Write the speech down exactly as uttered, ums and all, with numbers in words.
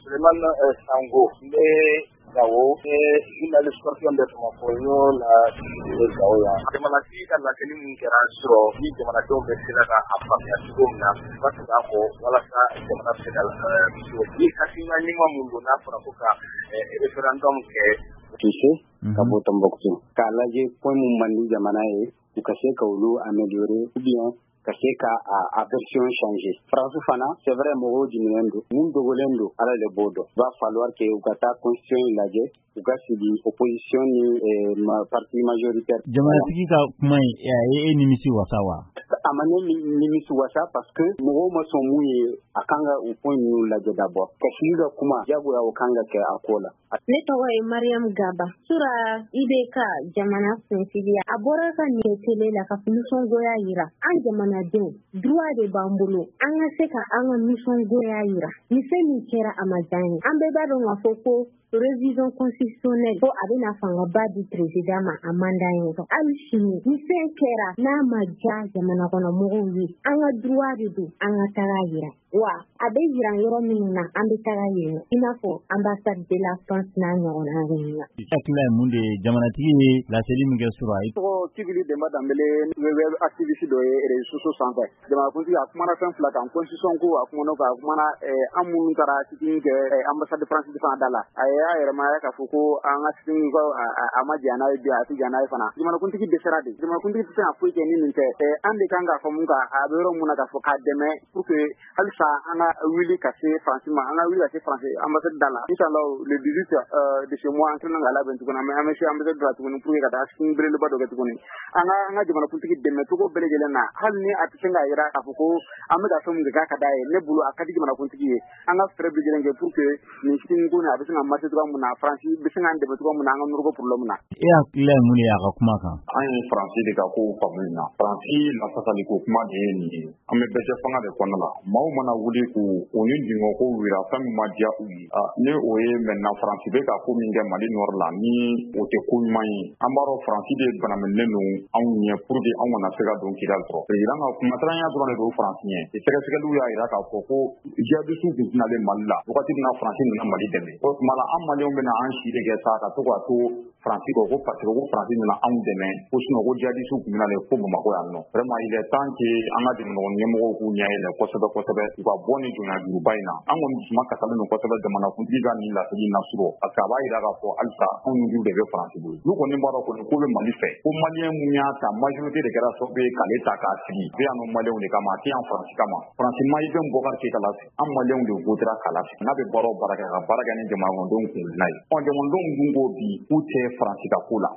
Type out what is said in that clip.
Sulemana Sango ne Gawo ina discussion de Tomafolio la Gawo ya jamana ti ka la keni mun kɛra sɔrɔ ni jamana dɔw bɛ se ka a faamuya cogo min na ba se ka fɔ walasa jamana bɛ se ka ni hakilina ɲuman mun don n'a fɔra ko ka referendum kɛ Kise ka bɔ Tombouctou k'a lajɛ point mun man di jamana ye u ka se ka olu améliorer ou bien ka se ka a version changer. France fana c'est vrai mɔgɔw jumɛn don mun dogolen don ala de b'o dɔn va falloir que u ka taa constitution lajɛ u ka sigi opposition ni parti majoritaire. Jamanatigi ka kuma ye e nimisi wasa wa? A ma ne nimisi wasa parce que mɔgɔw ma sɔn mun ye a kan ka u point ninnu lajɛ d'abord. Ka sigi ka kuma jagoya o kan ka kɛ a ko la. Ne tɔgɔ ye Mariam Gaba. Sura I B K jamana kuntigiya a bɔra ka nin tele la ka nisɔngoya yira an jamanadenw droit de b'an bolo an ka se ka an ka nisɔngoya yira ni fɛn min kɛra a ma diya ye an bɛɛ b'a dɔn k'a fɔ ko révision constitutionnelle ko a bɛna fangaba di président ma a mandat ye hali sini ni fɛn kɛra n'a ma diya jamana kɔnɔ mɔgɔw ye an ka droit de don an ka taga yira wa a bɛ yira yɔrɔ minnu na an bɛ taga yen i n'a fɔ ambassade de la France n'a ɲɔgɔnna ninnu na. Hakilila ye mun de ye jamanatigi ye laseli min kɛ sura ye. Tɔgɔ Tigiri Demba Dambele web activiste dɔ ye réseaux sociaux sanfɛ jamanakuntigi a kumana fɛn fila kan constitution ko a kumana ko a kumana an minnu taara sitting kɛ ambassade de France fana da la a y'a yɛrɛmaya k'a fɔ ko an ka sitting ko a ma diya n'a ye bi a tɛ diya n'a ye fana jamanakuntigi dɛsɛra de jamanakuntigi tɛ se ka foyi kɛ ni nin tɛ an de kan k'a fɔ mun kan a bɛ yɔrɔ mun na k'a fɔ k'a dɛmɛ pour que halisa an ka wuli ka se France ma an ka wuli ka se France ambassade da la inshallah le dix-huit de ce mois an tɛna ka labɛn tuguni mais an bɛ se ambassade da la tuguni pour que ka taa sitting belebeleba dɔ kɛ tuguni an ka an ka jamanakuntigi dɛmɛ cogo bɛɛ lajɛlen na hali ni a tɛ se k'a jira k'a fɔ ko an bɛ ka fɛn mun kɛ k'a ka d'a ye ne bolo a ka di jamanakuntigi ye an ka fɛɛrɛ bɛɛ lajɛlen kɛ pour que nin sitting ko in a bɛ se ka marcher cogoya mun na France bɛ se k'an dɛmɛ cogoya mun na an ka nɔrɔ problème na. E hakilila ye mun de y'a ka kuma kan? An ye France de ka kow faamuya na France lafasaliko kuma de ye nin ye an bɛ bɛɛ fanga de kɔnɔna la maaw mana wuli k'u o ni dingɔ ko wira fɛn min ma diya u ye ni o ye maintenant France bɛ ka ko min kɛ Mali nord la ni o tɛ ko ɲuman ye an b'a dɔn France de banamɛlen don anw ɲɛ pour que anw kana se ka don kidal sɔrɔ président ka kumataranya dɔrɔn de don France ɲɛ sɛgɛsɛgɛliw y'a jira k'a fɔ ko jihadistes tun tɛnalen Mali la wagati min na France nana Mali dɛmɛ o tuma la an Maliens bɛna an si de kɛ sa ka to k'a to France kɔ ko parce que ko France nana anw dɛmɛ ko sinon ko jihadistes tun bɛna fo Bamakɔ yan nɔ vraiment il est temps que an ka jamana ɲɛmɔgɔw k'u ɲɛ yɛlɛ kosɛbɛ kosɛbɛ u ka bɔ ni jɔnyajuguba in na an kɔni dusuma kasalen don kosɛbɛ jamanakuntigi ka nin laseli nasɔrɔ parce que a b'a jira k'a fɔ halisa anw ni de bɛ France bolo n'u kɔni b'a dɔn kɔni ko bɛ Mali fɛ ko Malien mun y'a ta majorité de kɛra sababu ye k'ale ta k'a sigi bɛ yan nɔ Maliens de kama a tɛ yan France kama France ma i bɛ Boubacar Keïta la sigi an Maliens de votera k'a la sigi n'a bɛ baara o baara kɛ ka baara kɛ ni jamanadenw kun n'a ye ɔ jamanadenw dun ko bi k'u tɛ France ka ko la